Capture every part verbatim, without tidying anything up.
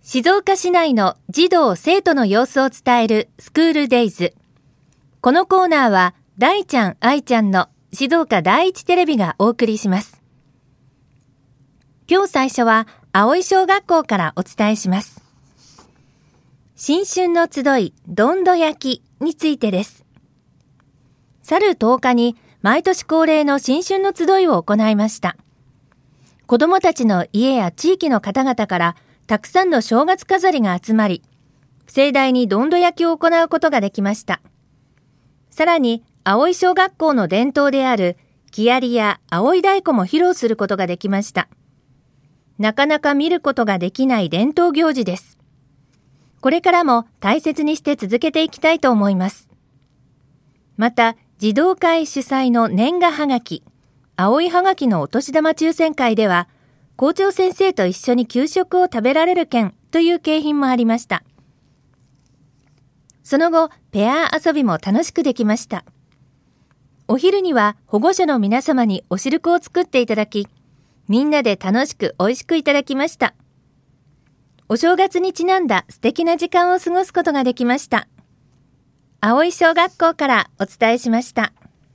静岡市内の児童生徒の様子を伝えるスクールデイズ。このコーナーは大ちゃん愛ちゃんの静岡第一テレビがお送りします。今日最初は葵小学校からお伝えします。新春の集いどんど焼きについてです。去るとおかに毎年恒例の新春の集いを行いました。子どもたちの家や地域の方々からたくさんの正月飾りが集まり、盛大にどんど焼きを行うことができました。さらに、葵小学校の伝統である木遣りや葵太鼓も披露することができました。なかなか見ることができない伝統行事です。これからも大切にして続けていきたいと思います。また、児童会主催の年賀はがき、葵はがきのお年玉抽選会では、校長先生と一緒に給食を食べられる券という景品もありました。その後、ペア遊びも楽しくできました。お昼には保護者の皆様にお汁粉を作っていただき、みんなで楽しく美味しくいただきました。お正月にちなんだ素敵な時間を過ごすことができました。葵小学校からお伝えしました。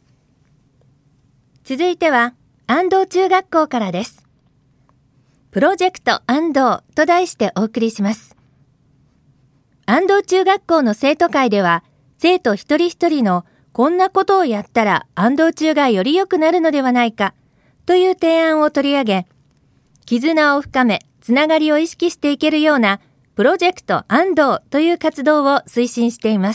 続いては、安藤中学校からです。プロジェクト安藤と題してお送りします。安藤中学校の生徒会では、生徒一人一人のこんなことをやったら安藤中がより良くなるのではないかという提案を取り上げ、絆を深め、つながりを意識していけるようなプロジェクト安藤という活動を推進しています。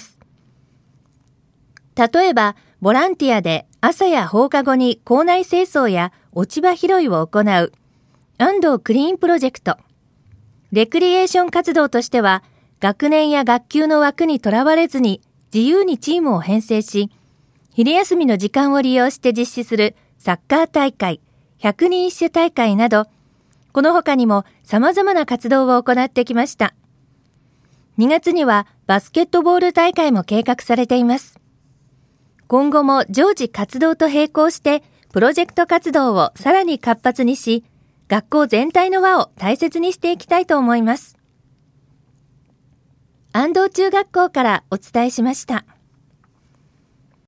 例えば、ボランティアで朝や放課後に校内清掃や落ち葉拾いを行う安藤クリーンプロジェクト。レクリエーション活動としては、学年や学級の枠にとらわれずに自由にチームを編成し、昼休みの時間を利用して実施するサッカー大会、百人一首大会など、この他にも様々な活動を行ってきました。にがつにはバスケットボール大会も計画されています。今後も常時活動と並行してプロジェクト活動をさらに活発にし、学校全体の輪を大切にしていきたいと思います。安藤中学校からお伝えしました。